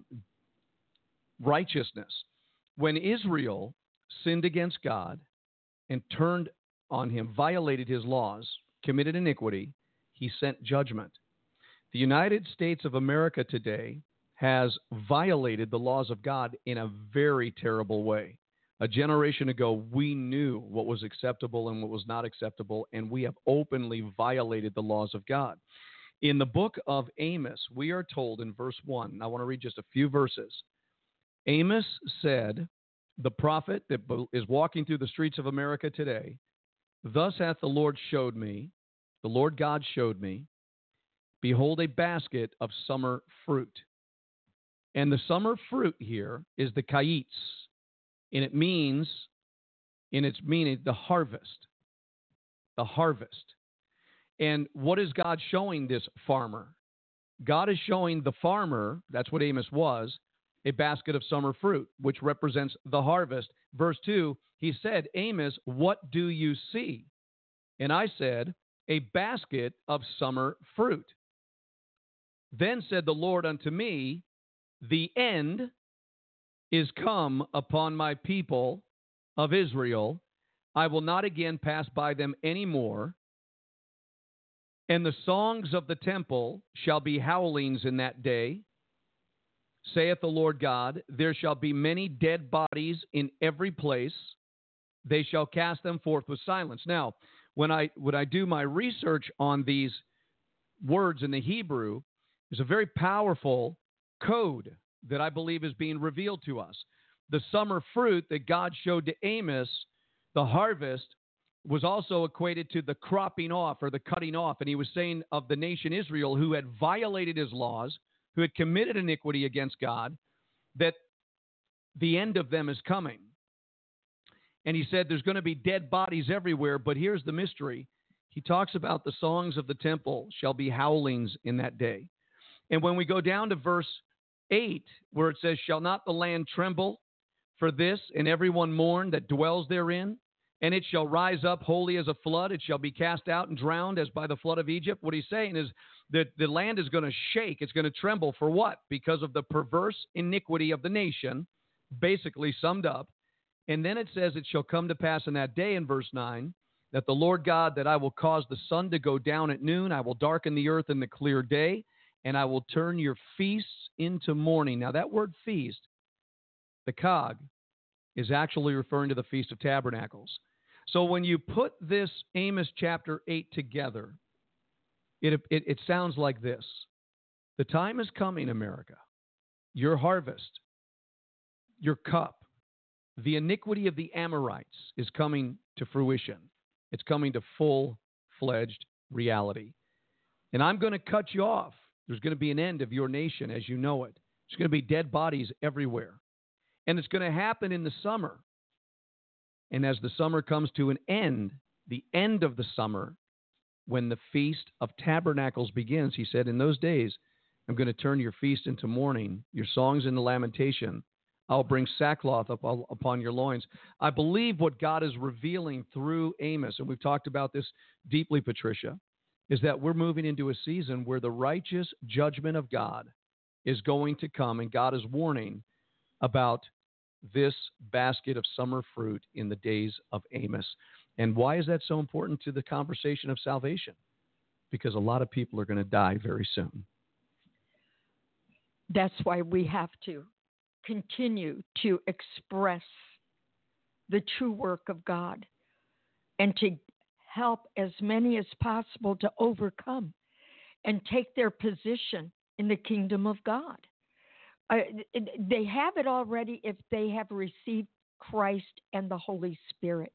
righteousness. When Israel sinned against God and turned on him, violated his laws, committed iniquity, he sent judgment. The United States of America today has violated the laws of God in a very terrible way. A generation ago, we knew what was acceptable and what was not acceptable, and we have openly violated the laws of God. In the book of Amos, we are told in verse one, and I want to read just a few verses. Amos said, the prophet that is walking through the streets of America today, thus hath the Lord showed me, the Lord God showed me, behold, a basket of summer fruit. And the summer fruit here is the kayitz, and it means, in its meaning, the harvest. The harvest. And what is God showing this farmer? God is showing the farmer, that's what Amos was, a basket of summer fruit, which represents the harvest. Verse two, he said, Amos, what do you see? And I said, a basket of summer fruit. Then said the Lord unto me, the end is come upon my people of Israel. I will not again pass by them any more. And the songs of the temple shall be howlings in that day, saith the Lord God. There shall be many dead bodies in every place. They shall cast them forth with silence. Now, when I when I do my research on these words in the Hebrew, there's a very powerful code that I believe is being revealed to us. The summer fruit that God showed to Amos, the harvest, was also equated to the cropping off or the cutting off. And he was saying of the nation Israel, who had violated his laws, who had committed iniquity against God, that the end of them is coming. And he said there's going to be dead bodies everywhere, but here's the mystery. He talks about the songs of the temple shall be howlings in that day. And when we go down to verse eight, where it says, shall not the land tremble for this, and everyone mourn that dwells therein? And it shall rise up wholly as a flood. It shall be cast out and drowned as by the flood of Egypt. What he's saying is that the land is going to shake. It's going to tremble for what? Because of the perverse iniquity of the nation, basically summed up. And then it says, it shall come to pass in that day, in verse nine, that the Lord God, that I will cause the sun to go down at noon. I will darken the earth in the clear day, and I will turn your feasts into mourning. Now that word feast, the Chag, is actually referring to the Feast of Tabernacles. So when you put this Amos chapter eight together, it, it, it sounds like this. The time is coming, America. Your harvest, your cup, the iniquity of the Amorites is coming to fruition. It's coming to full-fledged reality. And I'm going to cut you off. There's going to be an end of your nation as you know it. There's going to be dead bodies everywhere. And it's going to happen in the summer. And as the summer comes to an end, the end of the summer, when the Feast of Tabernacles begins, he said, in those days, I'm going to turn your feast into mourning, your songs into lamentation. I'll bring sackcloth up, upon your loins. I believe what God is revealing through Amos, and we've talked about this deeply, Patricia, is that we're moving into a season where the righteous judgment of God is going to come, and God is warning about this basket of summer fruit in the days of Amos. And why is that so important to the conversation of salvation? Because a lot of people are going to die very soon. That's why we have to continue to express the true work of God and to help as many as possible to overcome and take their position in the kingdom of God. Uh, they have it already if they have received Christ and the Holy Spirit.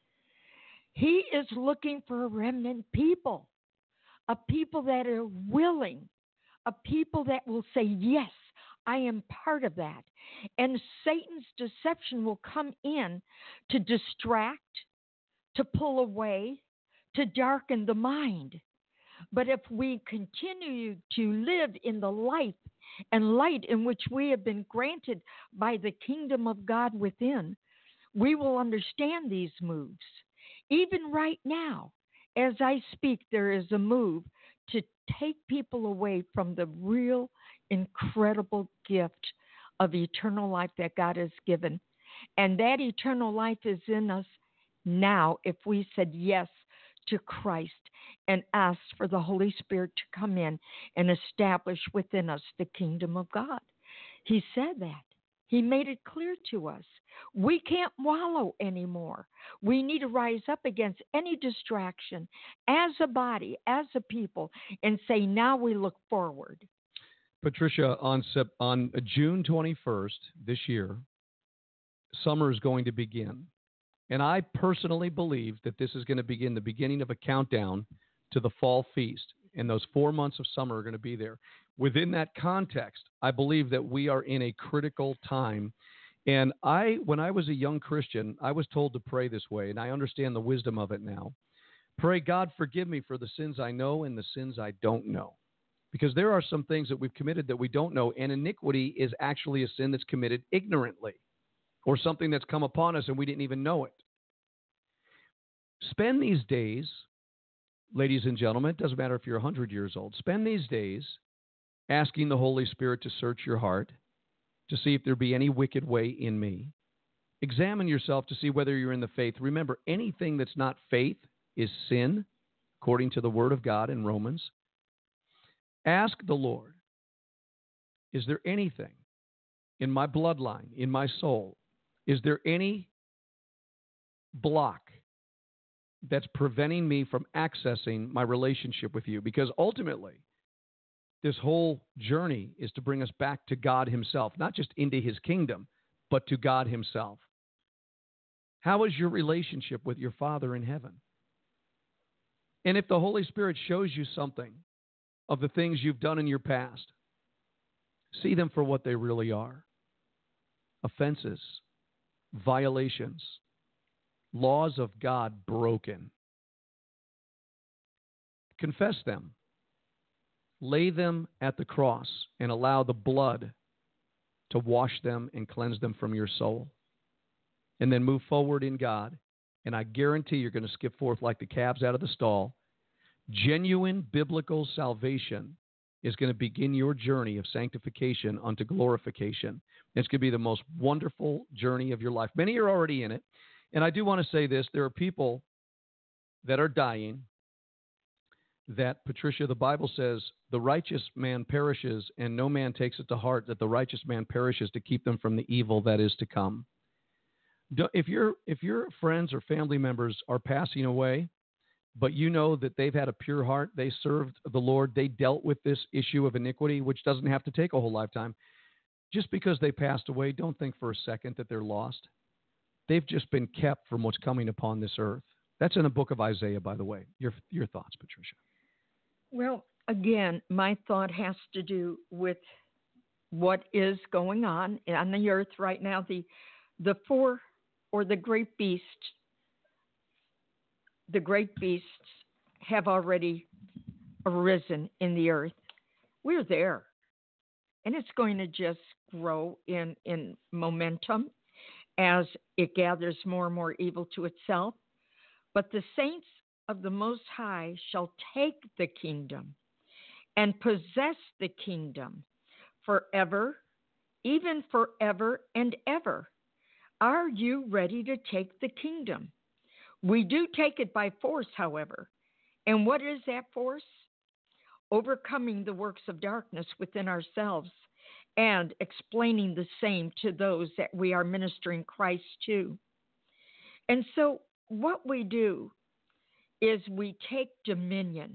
He is looking for a remnant people, a people that are willing, a people that will say, yes, I am part of that. And Satan's deception will come in to distract, to pull away, to darken the mind. But if we continue to live in the life and light in which we have been granted by the kingdom of God within, we will understand these moves. Even right now, as I speak, there is a move to take people away from the real, incredible gift of eternal life that God has given. And that eternal life is in us now if we said yes to Christ and asked for the Holy Spirit to come in and establish within us the kingdom of God. He said that. He made it clear to us. We can't wallow anymore. We need to rise up against any distraction as a body, as a people, and say, now we look forward. Patricia, on, on June twenty-first this year, summer is going to begin. And I personally believe that this is going to begin the beginning of a countdown to the fall feast. And those four months of summer are going to be there. Within that context, I believe that we are in a critical time. And I, when I was a young Christian, I was told to pray this way, and I understand the wisdom of it now. Pray, God, forgive me for the sins I know and the sins I don't know. Because there are some things that we've committed that we don't know, and iniquity is actually a sin that's committed ignorantly, or something that's come upon us and we didn't even know it. Spend these days, ladies and gentlemen, it doesn't matter if you're one hundred years old, spend these days asking the Holy Spirit to search your heart, to see if there be any wicked way in me. Examine yourself to see whether you're in the faith. Remember, anything that's not faith is sin, according to the Word of God in Romans. Ask the Lord, is there anything in my bloodline, in my soul, is there any block that's preventing me from accessing my relationship with you? Because ultimately, this whole journey is to bring us back to God himself, not just into his kingdom, but to God himself. How is your relationship with your Father in heaven? And if the Holy Spirit shows you something of the things you've done in your past, see them for what they really are. Offenses, violations, laws of God broken. Confess them. Lay them at the cross and allow the blood to wash them and cleanse them from your soul. And then move forward in God. And I guarantee you're going to skip forth like the calves out of the stall. Genuine biblical salvation is going to begin your journey of sanctification unto glorification. It's going to be the most wonderful journey of your life. Many are already in it. And I do want to say this. There are people that are dying that, Patricia, the Bible says, the righteous man perishes, and no man takes it to heart that the righteous man perishes to keep them from the evil that is to come. If your if your friends or family members are passing away, but you know that they've had a pure heart, they served the Lord, they dealt with this issue of iniquity, which doesn't have to take a whole lifetime, just because they passed away, don't think for a second that they're lost. They've just been kept from what's coming upon this earth. That's in the book of Isaiah, by the way. Your your thoughts, Patricia? Well, again, my thought has to do with what is going on on the earth right now. The the four or the great beasts, the great beasts have already arisen in the earth. We're there. And it's going to just grow in, in momentum as it gathers more and more evil to itself. But the saints of the Most High shall take the kingdom and possess the kingdom forever, even forever and ever. Are you ready to take the kingdom? We do take it by force, however. And what is that force? Overcoming the works of darkness within ourselves and explaining the same to those that we are ministering Christ to. And so what we do is we take dominion.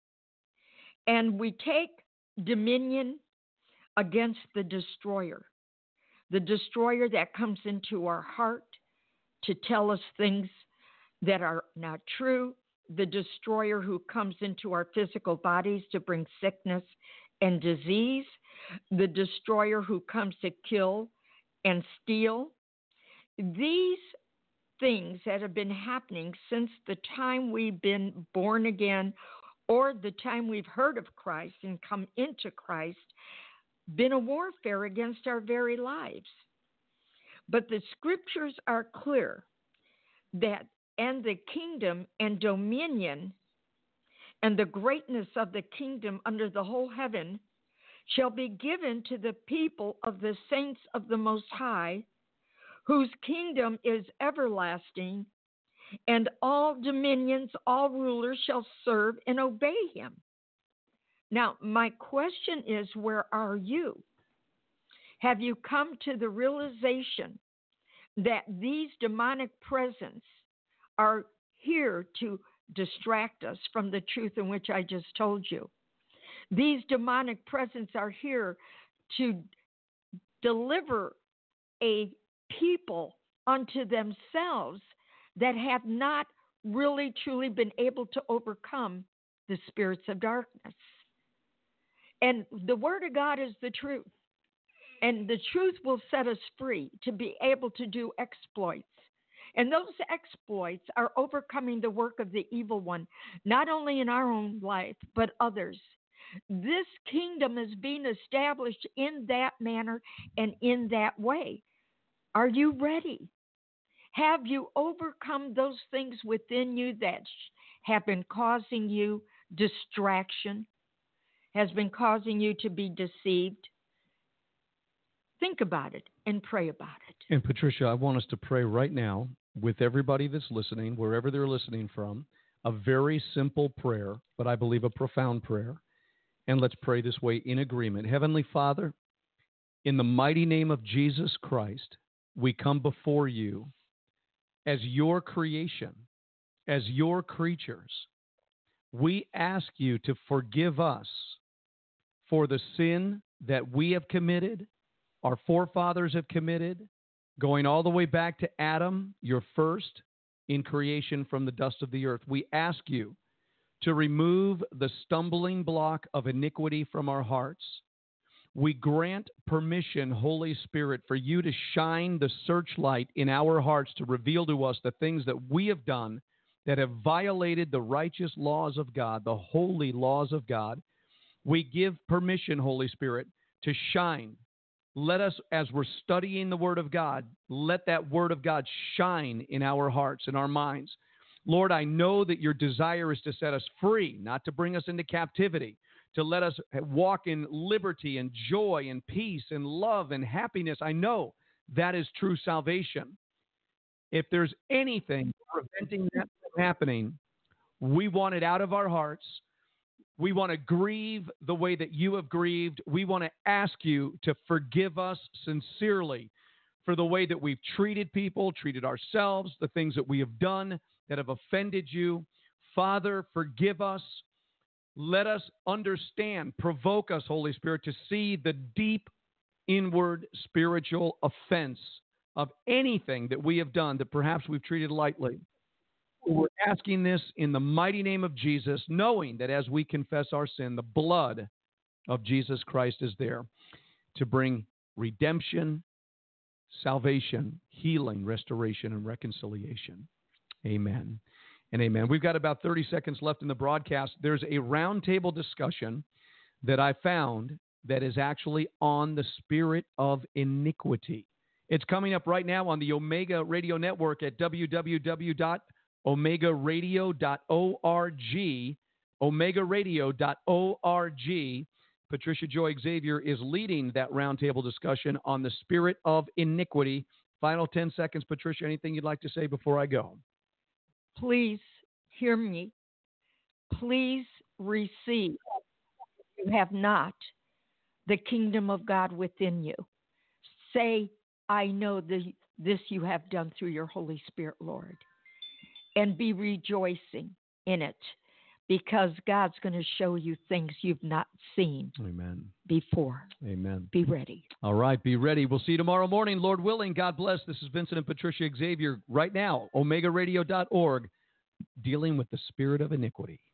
And we take dominion against the destroyer. The destroyer that comes into our heart to tell us things that are not true. The destroyer who comes into our physical bodies to bring sickness and disease. The destroyer who comes to kill and steal. These things that have been happening since the time we've been born again or the time we've heard of Christ and come into Christ, been a warfare against our very lives. But the scriptures are clear that and the kingdom and dominion and the greatness of the kingdom under the whole heaven shall be given to the people of the saints of the Most High, whose kingdom is everlasting, and all dominions, all rulers shall serve and obey him. Now, my question is, where are you? Have you come to the realization that these demonic presence are here to distract us from the truth in which I just told you? These demonic presence are here to deliver a people unto themselves that have not really truly been able to overcome the spirits of darkness. And the Word of God is the truth. And the truth will set us free to be able to do exploits. And those exploits are overcoming the work of the evil one, not only in our own life, but others. This kingdom is being established in that manner and in that way. Are you ready? Have you overcome those things within you that have been causing you distraction, has been causing you to be deceived? Think about it and pray about it. And Patricia, I want us to pray right now with everybody that's listening, wherever they're listening from, a very simple prayer, but I believe a profound prayer. And let's pray this way in agreement. Heavenly Father, in the mighty name of Jesus Christ, we come before you as your creation, as your creatures. We ask you to forgive us for the sin that we have committed, our forefathers have committed, going all the way back to Adam, your first in creation from the dust of the earth. We ask you to remove the stumbling block of iniquity from our hearts. We grant permission, Holy Spirit, for you to shine the searchlight in our hearts to reveal to us the things that we have done that have violated the righteous laws of God, the holy laws of God. We give permission, Holy Spirit, to shine. Let us, as we're studying the Word of God, let that Word of God shine in our hearts and our minds. Lord, I know that your desire is to set us free, not to bring us into captivity, to let us walk in liberty and joy and peace and love and happiness. I know that is true salvation. If there's anything preventing that from happening, we want it out of our hearts. We want to grieve the way that you have grieved. We want to ask you to forgive us sincerely for the way that we've treated people, treated ourselves, the things that we have done that have offended you. Father, forgive us. Let us understand, provoke us, Holy Spirit, to see the deep inward spiritual offense of anything that we have done that perhaps we've treated lightly. We're asking this in the mighty name of Jesus, knowing that as we confess our sin, the blood of Jesus Christ is there to bring redemption, salvation, healing, restoration, and reconciliation. Amen and amen. We've got about thirty seconds left in the broadcast. There's a roundtable discussion that I found that is actually on the spirit of iniquity. It's coming up right now on the Omega Radio Network at w w w dot omega radio dot org, omega radio dot org. Patricia Joy Xavier is leading that roundtable discussion on the spirit of iniquity. Final ten seconds, Patricia, anything you'd like to say before I go? Please hear me. Please receive, if you have not, the kingdom of God within you. Say, I know the, this you have done through your Holy Spirit, Lord, and be rejoicing in it, because God's going to show you things you've not seen Amen. before. Amen. Be ready. All right, be ready. We'll see you tomorrow morning, Lord willing. God bless. This is Vincent and Patricia Xavier right now, omega radio dot org, dealing with the spirit of iniquity.